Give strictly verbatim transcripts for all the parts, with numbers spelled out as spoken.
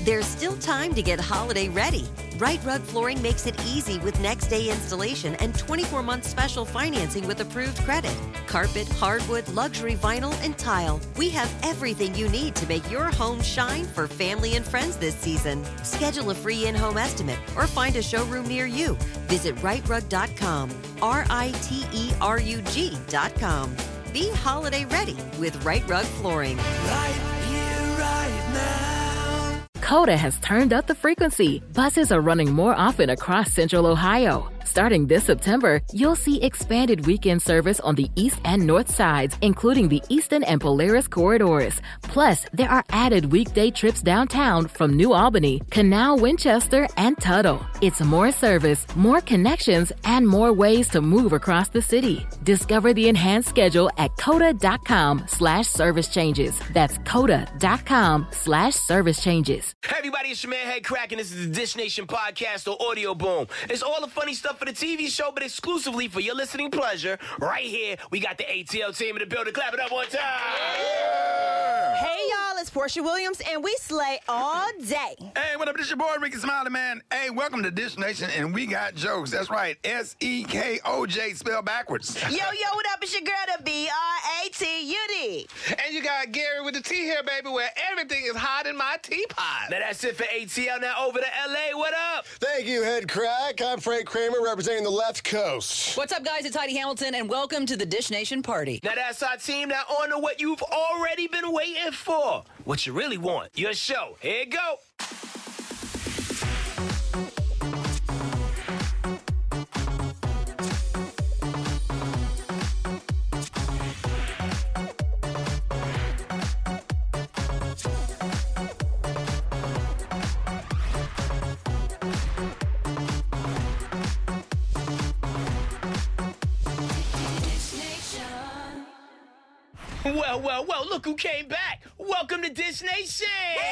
There's still time to get holiday ready. Right Rug Flooring makes it easy with next day installation and twenty-four month special financing with approved credit. Carpet, hardwood, luxury vinyl, and tile. We have everything you need to make your home shine for family and friends this season. Schedule a free in-home estimate or find a showroom near you. Visit right rug dot com. R I T E R U G dot com. Be holiday ready with Right Rug Flooring. Right here, right now. Coda has turned up the frequency. Buses are running more often across Central Ohio. Starting this September, you'll see expanded weekend service on the east and north sides, including the Eastern and Polaris corridors. Plus, there are added weekday trips downtown from New Albany, Canal, Winchester, and Tuttle. It's more service, more connections, and more ways to move across the city. Discover the enhanced schedule at coda.com slash service changes. That's coda.com slash service changes. Hey everybody, it's your man Head Crack, and this is the Dish Nation podcast or Audio Boom. It's all the funny stuff for the T V show, but exclusively for your listening pleasure. Right here, we got the A T L team in the building. Clap it up one time. Yeah. Hey y'all, it's Portia Williams, and we slay all day. Hey, what up? This your boy Ricky Smiley, man. Hey, welcome to Dish Nation, and we got jokes. That's right, S E K O J spelled backwards. Yo, yo, what up? It's your girl, the B R A T U D. And you got Gary with the tea here, baby, where everything is hot in my teapot. Now that's it for A T L. Now over to L A. What up? Thank you, Head Crack. I'm Frank Kramer, representing the left coast. What's up, guys? It's Heidi Hamilton, and welcome to the Dish Nation party. Now that's our team. Now on to what you've already been waiting for. What you really want. Your show. Here you go. Well, well, well, look who came back. Welcome to Dish Nation.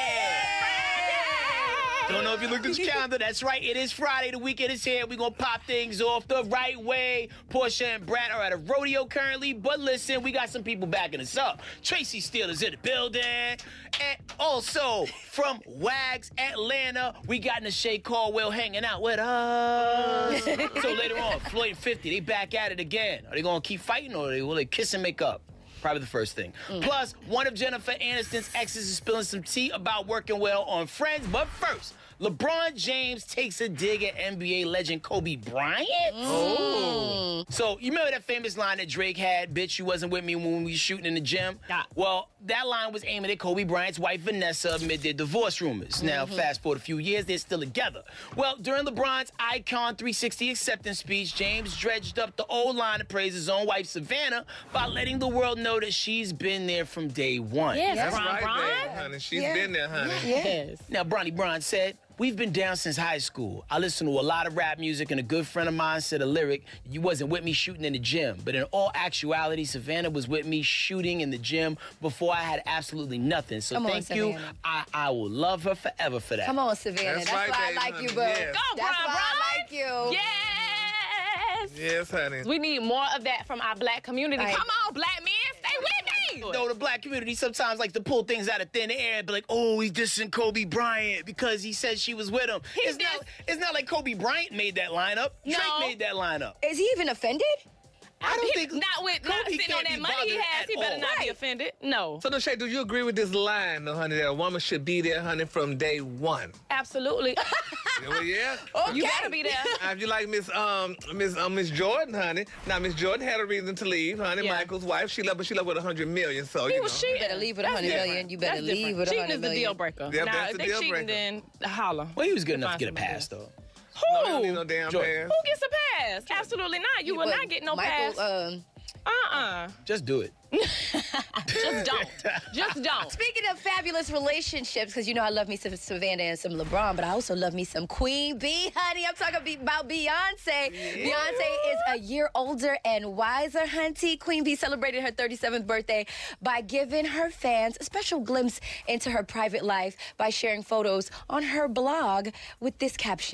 Don't know if you looked at your calendar. That's right. It is Friday. The weekend is here. We're going to pop things off the right way. Portia and Brad are at a rodeo currently. But listen, we got some people backing us up. Tracy Steele is in the building. And also, from Wags, Atlanta, we got Nashay Caldwell hanging out with us. So later on, Floyd and fifty, they back at it again. Are they going to keep fighting, or will they kiss and make up? Probably the first thing. Mm. Plus, one of Jennifer Aniston's exes is spilling some tea about working well on Friends. But first, LeBron James takes a dig at N B A legend Kobe Bryant. Oh. So, you remember that famous line that Drake had, bitch, you wasn't with me when we were shooting in the gym? Yeah. Well, that line was aiming at Kobe Bryant's wife, Vanessa, amid their divorce rumors. Mm-hmm. Now, fast forward a few years, they're still together. Well, during LeBron's Icon three sixty acceptance speech, James dredged up the old line to praise his own wife, Savannah, by letting the world know that she's been there from day one. Yes, that's Bron, right, Bron. Baby, honey. She's yeah. been there, honey. Yes. Now, Bronny Bron said, we've been down since high school. I listen to a lot of rap music, and a good friend of mine said a lyric, you wasn't with me shooting in the gym. But in all actuality, Savannah was with me shooting in the gym before I had absolutely nothing. So Come thank on, you. I, I will love her forever for that. Come on, Savannah. That's, That's right, why baby, I like honey. you, boo. Yes. Go, That's Bron, why Bron. I like you. Yes. Yes, honey. We need more of that from our black community. Right. Come on, black men, stay with me. You know, the black community sometimes like to pull things out of thin air and be like, oh, he's dissing Kobe Bryant because he said she was with him. It's not, it's not like Kobe Bryant made that lineup. No. Drake made that lineup. Is he even offended? I don't He- think... not with not Kobe sitting on can't that be money he bothered has. at He better all. not be Right. offended. No, So, Nashay, do you agree with this line, though, honey, that a woman should be there, honey, from day one? absolutely. Yeah, well, yeah. Okay. You gotta be there. Now, if you like Miss um Miss um, Miss Jordan, honey. Now, Miss Jordan had a reason to leave, honey. Yeah. Michael's wife, she left, but she left with a hundred million. So He you was know. cheating. You better leave with a That's hundred different. million. You better That's leave different. with a Cheating hundred is the million. deal breaker. Yeah, now, that's if the they deal cheating, breaker. then holla. Well, he was good enough to Find get a somebody pass, else. though. No, I Who? don't need no damn Jordan. pass. Who gets a pass? Absolutely not. You will But not get no Michael, pass. Um, Uh-uh. Just do it. Just don't. Just don't. Speaking of fabulous relationships, because you know I love me some Savannah and some LeBron, but I also love me some Queen Bee, honey. I'm talking be- about Beyonce. Yeah. Beyonce is a year older and wiser, hunty. Queen Bee celebrated her thirty-seventh birthday by giving her fans a special glimpse into her private life by sharing photos on her blog with this caption.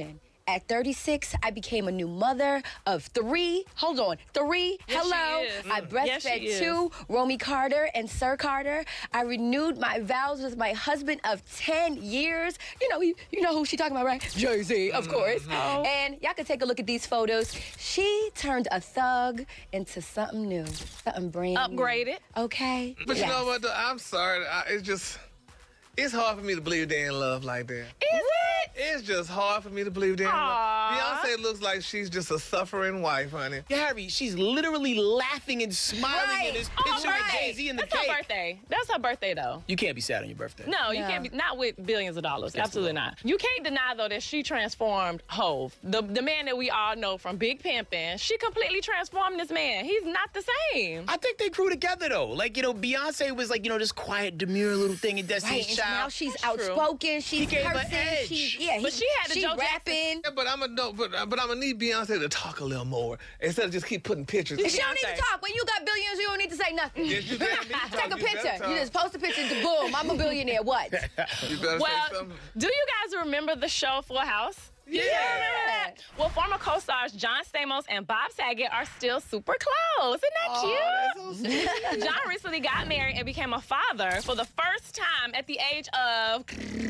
At thirty-six, I became a new mother of three. Hold on, three. Yes, Hello. she is. I Mm. Yes, she breastfed is. two, Romy Carter and Sir Carter. I renewed my vows with my husband of ten years. You know, you, you know who she talking about, right? Jay-Z, of course. Oh. And y'all can take a look at these photos. She turned a thug into something new, something brand Upgraded. new. Okay. But you Yes. know what, though? I'm sorry. I, it's just, it's hard for me to believe they're in love like that. Is it? It's just hard for me to believe they're in love. Aw. Beyonce looks like she's just a suffering wife, honey. Gary, she's literally laughing and smiling Right. in this Oh, picture right. with Jay-Z in the That's cake. her birthday. That's her birthday, though. You can't be sad on your birthday. No, you No. can't be. Not with billions of dollars. Absolutely not. You can't deny though that she transformed Hove, the the man that we all know from Big Pimpin'. She completely transformed this man. He's not the same. I think they grew together though. Like, you know, Beyonce was like, you know, this quiet, demure little thing in Destiny's Right, and Child. now she's That's true. outspoken. She's gave her cursing. edge. She's yeah. But he- she had the she Joe Jackson- rapping. Yeah, but I'm a no, but uh, but I'm gonna need Beyonce to talk a little more instead of just keep putting pictures. She don't need Beyonce. to talk. When you got billions, you don't need to say nothing. Yes, you better need to talk. Take a You better picture. talk. You just post a picture. to Boom, I'm a billionaire. What? You better Well, say something. do you guys remember the show Full House? Yeah. You remember that? Well, former co-stars John Stamos and Bob Saget are still super close. Isn't that Oh, cute? that's so sweet. John recently got married and became a father for the first time at the age of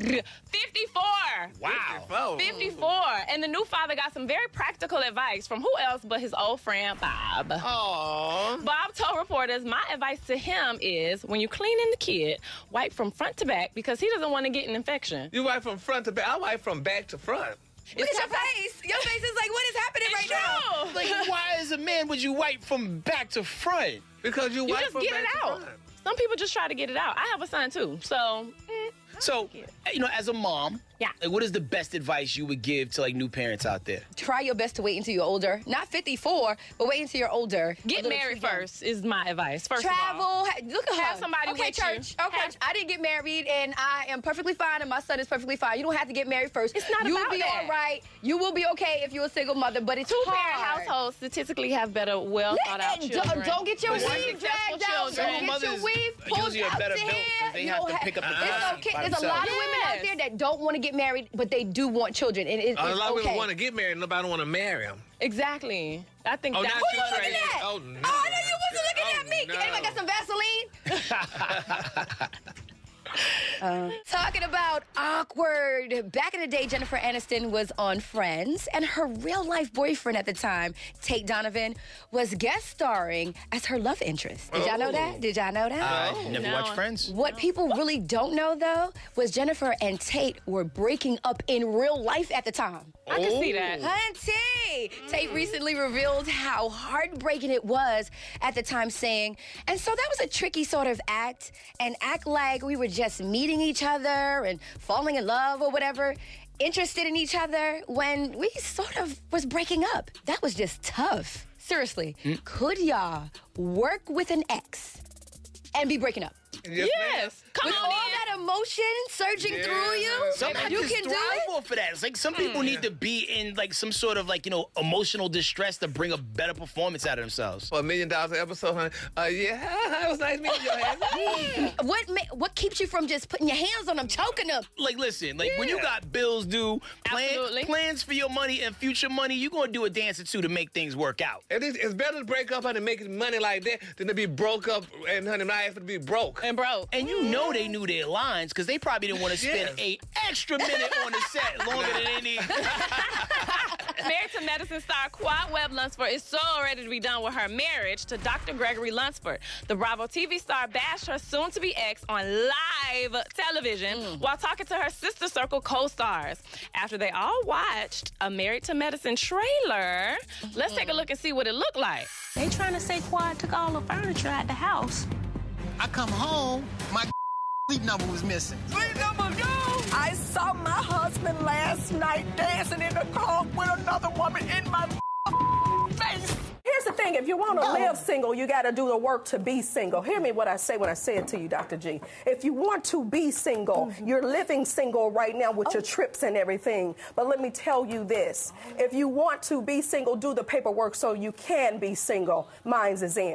fifty-four. Wow. fifty-four. And the new father got some very practical advice from who else but his old friend Bob. Aww. Bob told reporters, my advice to him is when you clean in the kid, wipe from front to back because he doesn't want to get an infection. You wipe from front to back. I wipe from back to front. Look at your face. Your face is like, what is happening right now? True. Like, why as a man would you wipe from back to front? Because you, You wipe just from get back it to out. front. Some people just try to get it out. I have a son too, so mm, So, you know, as a mom, Yeah. like, what is the best advice you would give to like new parents out there? Try your best to wait until you're older. Not fifty-four, but wait until you're older. A get little married too young. first is my advice. First of all. Travel. ha- Look at her. Have somebody okay, with you. church. Okay, Have- I didn't get married, and I am perfectly fine, and my son is perfectly fine. You don't have to get married first. It's not You'll about be that. all right. You will be okay if you're a single mother, but it's Two-parent hard. households statistically have better, well Let- thought out and children. Don't, don't get your More weave successful dragged out. children. Don't get your Mothers weave are pulled usually out better to built 'cause here. they You have don't to have- pick up the It's pieces okay. by There's a lot of themselves. women out Yes. there that don't want to get married, but they do want children, and it, A it's lot of okay. women want to get married, nobody want to marry them. Exactly. I think Oh, that's not Who you, you looking Tracy. at? Oh, Oh, no. I know you wasn't looking Oh, at me. no. Anybody got some Vaseline? Uh, talking about awkward. Back in the day, Jennifer Aniston was on Friends, and her real life boyfriend at the time, Tate Donovan, was guest starring as her love interest. Did y'all know that? Did y'all know that? I never no. watched Friends. What people really don't know, though, was Jennifer and Tate were breaking up in real life at the time. I can see that. Hunty! Tate recently revealed how heartbreaking it was at the time, saying, and so that was a tricky sort of act, and act like we were just meeting each other and falling in love or whatever, interested in each other when we sort of was breaking up. That was just tough. Seriously, could y'all work with an ex and be breaking up? Yes, Yes. Come With on all in. that emotion surging Yeah. through you, Some you actors can do thrive it? off of that. It's like some people need to be in like some sort of like, you know, emotional distress to bring a better performance out of themselves. For a million dollars an episode, honey. Uh, yeah, it was nice meeting you. honey. What ma- what keeps you from just putting your hands on them, choking them? Like, listen, like when you Yeah. got bills due, plan, Absolutely. plans for your money and future money, you're going to do a dance or two to make things work out. It is, it's better to break up, honey, and make money like that than to be broke up and, honey, not have to be broke. And broke. And you know they knew their lines because they probably didn't want to spend Yes. a extra minute on the set longer than they need. Married to Medicine star Quad Webb Lunsford is so ready to be done with her marriage to Doctor Gregory Lunsford. The Bravo T V star bashed her soon-to-be ex on live television while talking to her Sister Circle co-stars. After they all watched a Married to Medicine trailer, let's take a look and see what it looked like. They trying to say Quad took all the furniture at the house. I come home, my sleep number was missing. Sleep number go! I saw my husband last night dancing in the car with another woman in my face. Here's the thing, if you want to live single, you got to do the work to be single. Hear me what I say when I say it to you, Doctor G. If you want to be single, mm-hmm. you're living single right now with oh. your trips and everything. But let me tell you this. If you want to be single, do the paperwork so you can be single. Mine's is in.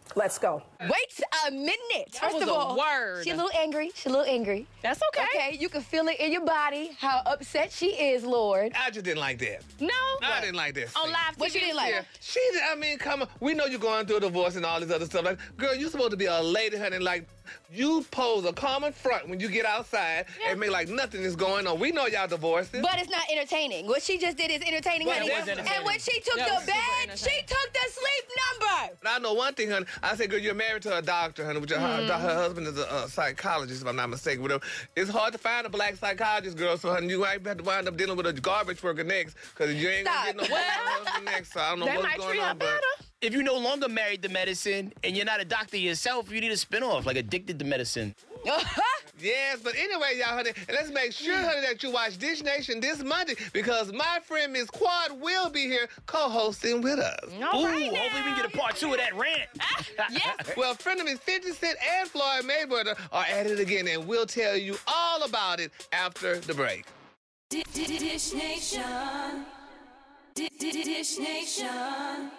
Let's go. Wait a minute. That First was of a all, word. she a little angry. She a little angry. That's okay. Okay, you can feel it in your body how upset she is, Lord. I just didn't like that. No. I didn't like that. On live T V. What you didn't like? Yeah, she, I mean, come on. We know you're going through a divorce and all this other stuff. Like, girl, you're supposed to be a lady, honey. Like, you pose a common front when you get outside Yeah. and make like nothing is going on. We know y'all divorced. But it's not entertaining. What she just did is entertaining, Well, honey. it was entertaining. And when she took Yeah, it the was super bed, she entertaining. took the sleep number. But I know one thing, honey. I said, girl, you're married to a doctor, honey. Which her, Mm-hmm. her husband is a, a psychologist, if I'm not mistaken. Whatever. It's hard to find a black psychologist, girl. So, honey, you might have to wind up dealing with a garbage worker next, because you ain't Stop. gonna get no black husband next. So I don't know They what's might going treat her on. But better. If you're no longer married to medicine and you're not a doctor yourself, you need a spinoff, like Addicted to Medicine. yes, but anyway, y'all, honey, and let's make sure, honey, that you watch Dish Nation this Monday, because my friend Miss Quad will be here co-hosting with us. All Ooh, right now. hopefully we can get a part two of that rant. Yes. Well, friend of his fifty Cent and Floyd Mayweather are at it again, and we'll tell you all about it after the break. Dish Nation. Dish Nation.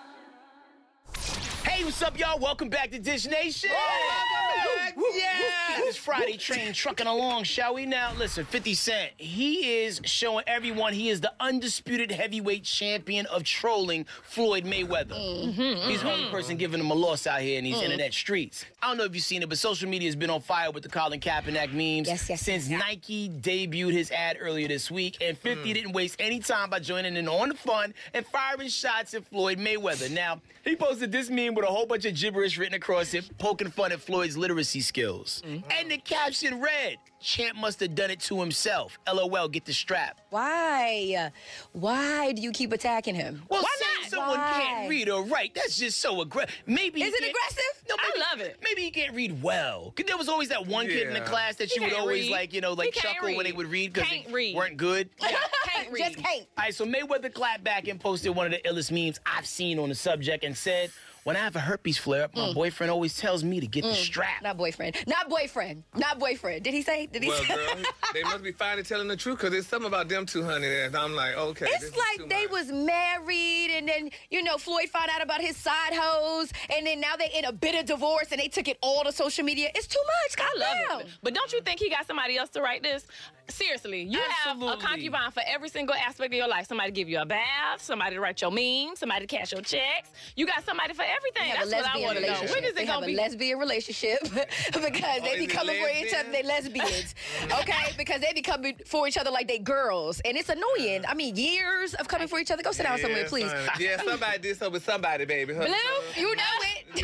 Hey, what's up, y'all? Welcome back to Dish Nation. Welcome back. Yeah. Keep this Friday train trucking along, shall we? Now, listen, fifty Cent, he is showing everyone he is the undisputed heavyweight champion of trolling Floyd Mayweather. Mm-hmm, He's the only person giving him a loss out here in these Mm. internet streets. I don't know if you've seen it, but social media has been on fire with the Colin Kaepernick memes Yes, yes, since yes. Nike debuted his ad earlier this week, and fifty didn't waste any time by joining in on the fun and firing shots at Floyd Mayweather. Now, he posted this meme with a whole bunch of gibberish written across it, poking fun at Floyd's literacy skills. And the caption read, "Champ must have done it to himself. LOL, get the strap." Why? Why do you keep attacking him? Well, Why saying not? someone Why? can't read or write, that's just so aggressive. Maybe Is he it can't- aggressive? No, maybe, I love it. Maybe he can't read well. Cause there was always that one kid in the Yeah. class that He you would can't always read. like, you know, like He can't chuckle when they read. would read because Can't they read. weren't good. Can't read. Just can't. All right, so Mayweather clapped back and posted one of the illest memes I've seen on the subject and said, "When I have a herpes flare up, my boyfriend always tells me to get the strap." Not boyfriend. Not boyfriend. Not boyfriend. Did he say? Did he Well, say? girl, they must be finally telling the truth, because there's something about them two, honey, that I'm like, okay. this It's is like too they much. was married, and then, you know, Floyd found out about his side hoes, and then now they in a bitter divorce, and they took it all to social media. It's too much. Calm I love down. it. But don't you think he got somebody else to write this? Seriously, you have Absolutely. a concubine for every single aspect of your life. Somebody to give you a bath, somebody to write your memes, somebody to cash your checks. You got somebody for everything. They have That's a what I lesbian want to know. relationship. When is They it have gonna a be? lesbian relationship because they is be it coming for each other. They lesbians, okay? Because they be coming for each other like they girls, and it's annoying. I mean, years of coming for each other. Go sit down somewhere, Yeah, please. son. Yeah, somebody did something with somebody, baby. Blue, you know it.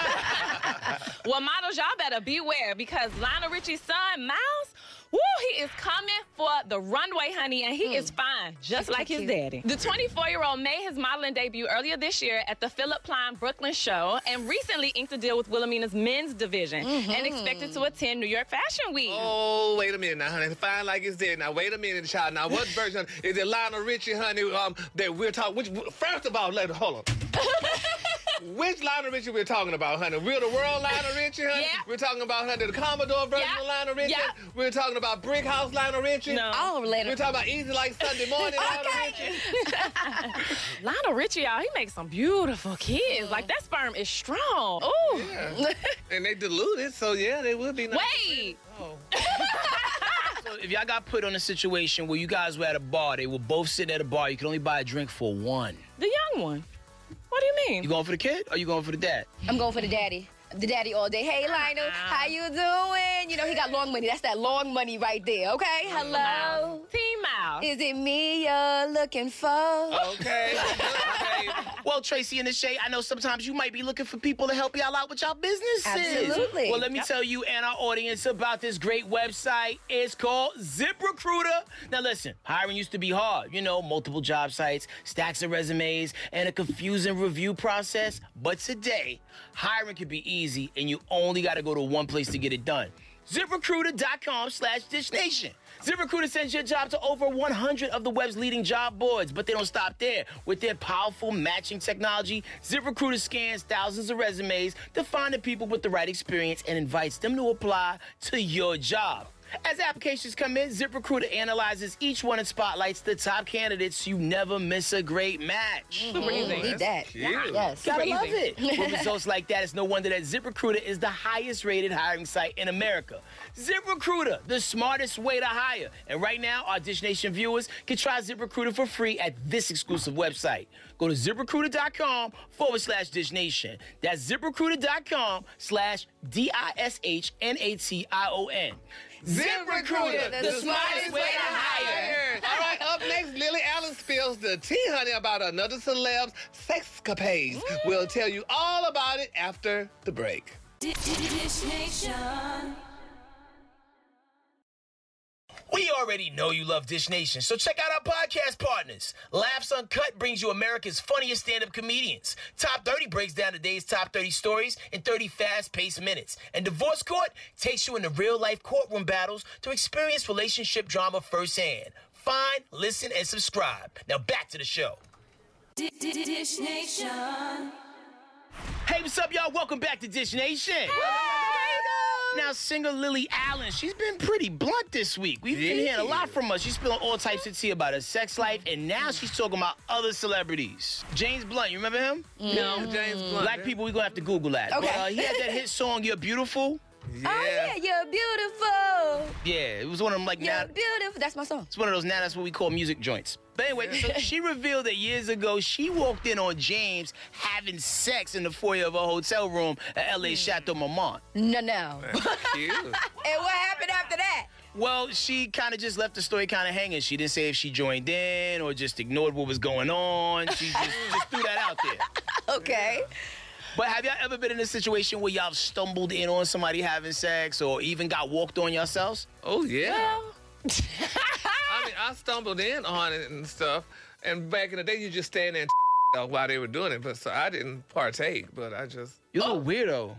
Well, models, y'all better beware because Lionel Richie's son, Miles, woo, he is coming for the runway, honey, and he is fine, just like his daddy. The twenty-four-year-old made his modeling debut earlier this year at the Philip Plein Brooklyn show and recently inked a deal with Wilhelmina's men's division and expected to attend New York Fashion Week. Oh, wait a minute now, honey. Fine like it's dead. Now, wait a minute, child. Now, what version is it Lionel Richie, honey, um, that we're talking, which, first of all, let, hold on. Which Lionel Richie we're talking about, honey? Real the World Lionel Richie, honey? Yeah. We're talking about, honey, the Commodore version Yeah. of Lionel Richie? Yeah. We're talking about Brick House Lionel Richie? No. Oh, later. We're talking about Easy Like Sunday Morning Lionel Richie? Lionel Richie, y'all, he makes some beautiful kids. Like, that sperm is strong. Ooh. Yeah. And they diluted, so yeah, they would be nice. Wait. Oh. So if y'all got put on a situation where you guys were at a bar, they were both sitting at a bar, you can only buy a drink for one. The young one. What do you mean? You going for the kid or you going for the dad? I'm going for the daddy. The daddy all day. Hey, Lionel, how you doing? You know, he got long money. That's that long money right there, okay? Hello? Team Mouse. Is it me you're looking for? Okay. Okay. Well, Tracy and the Shay, I know sometimes you might be looking for people to help y'all out with y'all businesses. Absolutely. Well, let me tell you and our audience about this great website. It's called ZipRecruiter. Now, listen, hiring used to be hard. You know, multiple job sites, stacks of resumes, and a confusing review process. But today, hiring can be easy, and you only got to go to one place to get it done. ZipRecruiter.com slash DishNation. ZipRecruiter sends your job to over one hundred of the web's leading job boards, but they don't stop there. With their powerful matching technology, ZipRecruiter scans thousands of resumes to find the people with the right experience and invites them to apply to your job. As applications come in, ZipRecruiter analyzes each one and spotlights the top candidates. You never miss a great match. Super easy. Need that. Cute. Yes. Gotta Super love easy. it. With results like that, it's no wonder that ZipRecruiter is the highest rated hiring site in America. ZipRecruiter, the smartest way to hire. And right now, our Dish Nation viewers can try ZipRecruiter for free at this exclusive website. Go to ZipRecruiter.com forward slash Dish Nation. That's ZipRecruiter.com slash D I S H N A T I O N. ZipRecruiter, the, the smartest way to hire. All right, up next, Lily Allen spills the tea, honey, about another celeb's sexcapades. We'll tell you all about it after the break. Dish Nation. We already know you love Dish Nation, so check out our podcast partners. Laughs Uncut brings you America's funniest stand-up comedians. Top thirty breaks down the day's top thirty stories in thirty fast-paced minutes. And Divorce Court takes you into real-life courtroom battles to experience relationship drama firsthand. Find, listen, and subscribe. Now back to the show. Dish Nation. Hey, what's up, y'all? Welcome back to Dish Nation. Now, singer Lily Allen, she's been pretty blunt this week. We've been hearing a lot from her. She's spilling all types of tea about her sex life, and now she's talking about other celebrities. James Blunt, you remember him? No, James Blunt. Black people, we're going to have to Google that. Okay. But, uh, he had that hit song, You're Beautiful. Yeah. Oh, yeah, you're beautiful. Yeah, it was one of them, like, You're now. beautiful. That's my song. It's one of those, now that's what we call music joints. But anyway, so she revealed that years ago, she walked in on James having sex in the foyer of a hotel room at L A Chateau Marmont. No, no. Cute. And what happened after that? Well, she kind of just left the story kind of hanging. She didn't say if she joined in or just ignored what was going on. She just, just threw that out there. Okay. But have y'all ever been in a situation where y'all stumbled in on somebody having sex or even got walked on yourselves? Oh, yeah. I mean, I stumbled in on it and stuff. And back in the day, you just stand there and while they were doing it. But so I didn't partake, but I just... You're a weirdo.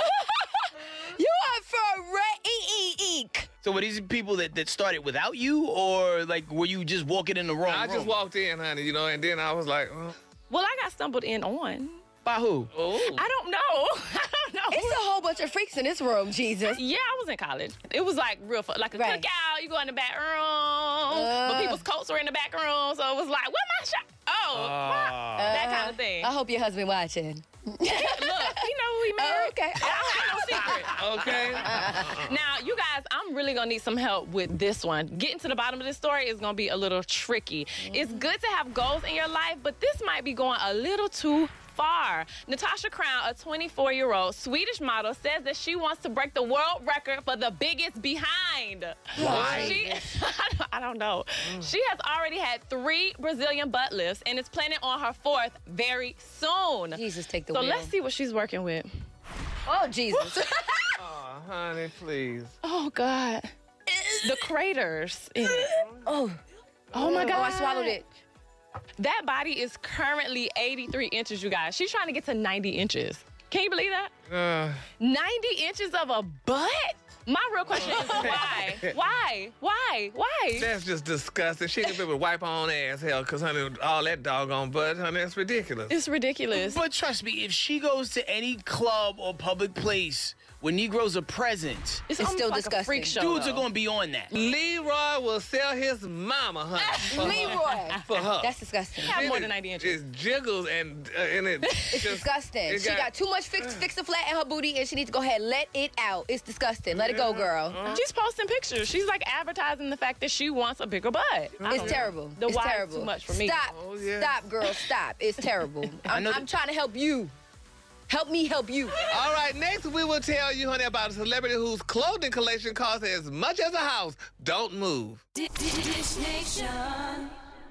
You are for re- eek. So were these people that, that started without you, or like were you just walking in the wrong I room? just walked in, honey, you know, and then I was like, oh. Well, I got stumbled in on. By who? Oh. I don't know. I don't know. It's a whole bunch of freaks in this room, Jesus. Yeah, I was in college. It was like real fun. Like a Right. cookout, you go in the back room, Uh. but people's coats were in the back room, so it was like, what my shot? Oh, Ah. that kind of thing. I hope your husband watching. Look, he know who he married. Oh, okay. I don't have no secret. Okay. Now, you guys, I'm really gonna need some help with this one. Getting to the bottom of this story is gonna be a little tricky. Mm-hmm. It's good to have goals in your life, but this might be going a little too far. Natasha Crown, a twenty-four-year-old Swedish model, says that she wants to break the world record for the biggest behind. Why? She, I, don't, I don't know. Mm. She has already had three Brazilian butt lifts and is planning on her fourth very soon. Jesus, take the so wheel. let's see what she's working with. Oh, Jesus. Oh, honey, please. Oh, God. The craters in it. Oh. Oh, my God. Oh, I swallowed it. That body is currently eighty-three inches, you guys. She's trying to get to ninety inches. Can you believe that? Uh, ninety inches of a butt? My real question is why? Why? Why? Why? That's just disgusting. She ain't gonna be able to wipe her own ass, hell, because, honey, all that doggone butt, honey, that's ridiculous. It's ridiculous. But trust me, if she goes to any club or public place where Negroes are present, It's, It's almost still like disgusting. a freak show. dudes though. are going to be on that. Leroy will sell his mama, honey. for her- Leroy. For her. That's disgusting. Have more It than ninety inches. It jiggles and, uh, and it It's just, disgusting. it She got too much fix, fix a flat in her booty, and she needs to go ahead and let it out. It's disgusting. Let it go, girl. She's posting pictures. She's like advertising the fact that she wants a bigger butt. I It's don't know. terrible. The it's why is terrible. too much for me. Stop. Oh, yeah. Stop, girl. Stop. It's terrible. I'm, know I'm that- trying to help you. Help me help you. All right, next we will tell you, honey, about a celebrity whose clothing collection costs as much as a house. Don't move. Dish Nation.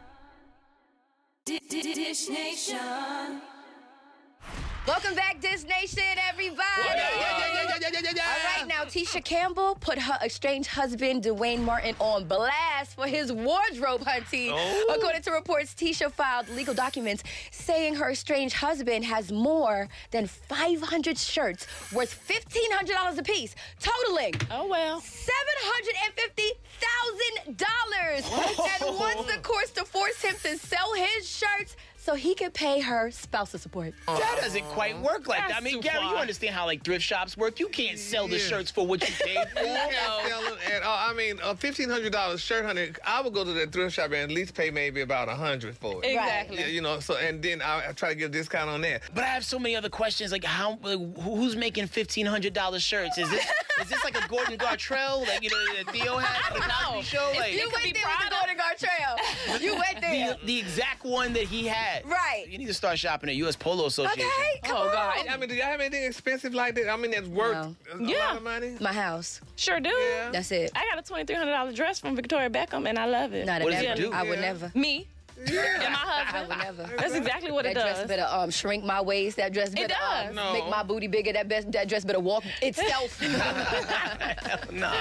Dish Nation. Welcome back, Dish Nation, everybody. Yeah, yeah, yeah, yeah, yeah, yeah, yeah. All right, now, Tisha Campbell put her estranged husband, Dwayne Martin, on blast for his wardrobe hunting. Oh. According to reports, Tisha filed legal documents saying her estranged husband has more than five hundred shirts worth fifteen hundred dollars apiece, totaling Oh, well. seven hundred fifty thousand dollars. And wants the courts to force him to sell his shirts so he could pay her spousal support. That doesn't quite work like that. I mean, Gary, you understand how like thrift shops work. You can't sell the Yeah. shirts for what you paid for. You can't sell them at all. I mean, a fifteen hundred dollars shirt, honey, I would go to the thrift shop and at least pay maybe about a hundred for it. Exactly. Yeah, you know, so and then I, I try to get a discount on that. But I have so many other questions, like how, like, who- who's making fifteen hundred dollars shirts? Is this is this like a Gordon Gartrell, like you know that Theo had for the Cosby Show? If Like you went there with the Golden Gartrell. You went there. the, the exact one that he had. Right. You need to start shopping at U S Polo Association. Okay, come Oh, on. God. I mean, do y'all have anything expensive like that? I mean, that's worth No. a Yeah. lot of money. My house. Sure do. That's it. I got a twenty-three hundred dollars dress from Victoria Beckham, and I love it. Not What a does it never. do? I would Yeah. never. Me Yeah. and my I husband. would never. That's exactly what That it dress does. better um, shrink my waist. That dress better does. um, No. make my booty bigger. That best, that dress better walk itself. Nah.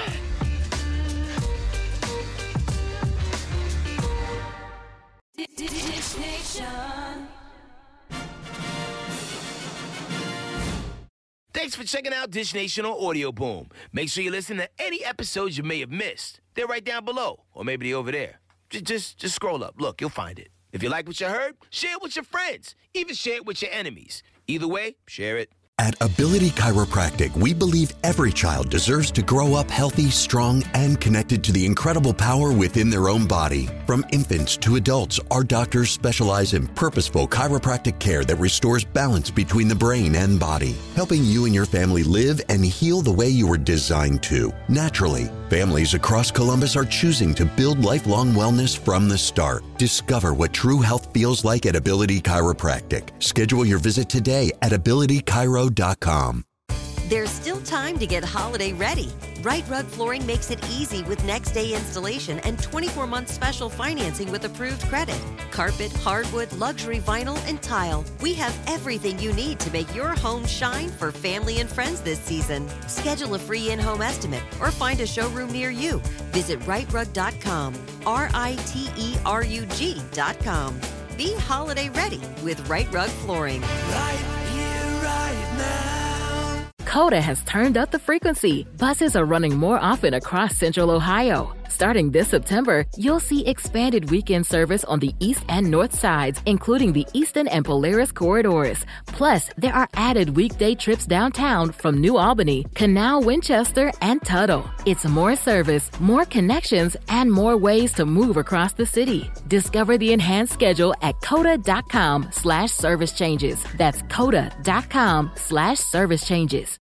Dish Nation. Thanks for checking out Dish Nation on Audio Boom. Make sure you listen to any episodes you may have missed. They're right down below, or maybe they're over there. Just, just, just scroll up. Look, you'll find it. If you like what you heard, share it with your friends. Even share it with your enemies. Either way, share it. At Ability Chiropractic, we believe every child deserves to grow up healthy, strong, and connected to the incredible power within their own body. From infants to adults, our doctors specialize in purposeful chiropractic care that restores balance between the brain and body, helping you and your family live and heal the way you were designed to, naturally. Families across Columbus are choosing to build lifelong wellness from the start. Discover what true health feels like at Ability Chiropractic. Schedule your visit today at ability chiro dot com. There's still time to get holiday ready. Right Rug Flooring makes it easy with next day installation and twenty-four month special financing with approved credit. Carpet, hardwood, luxury vinyl, and tile. We have everything you need to make your home shine for family and friends this season. Schedule a free in-home estimate or find a showroom near you. Visit right rug dot com. R I T E R U G dot com. Be holiday ready with Right Rug Flooring. Right here, right now. Coda has turned up the frequency. Buses are running more often across Central Ohio. Starting this September, you'll see expanded weekend service on the east and north sides, including the Eastern and Polaris corridors. Plus, there are added weekday trips downtown from New Albany, Canal, Winchester, and Tuttle. It's more service, more connections, and more ways to move across the city. Discover the enhanced schedule at coda.com slash service changes. That's coda.com slash service changes.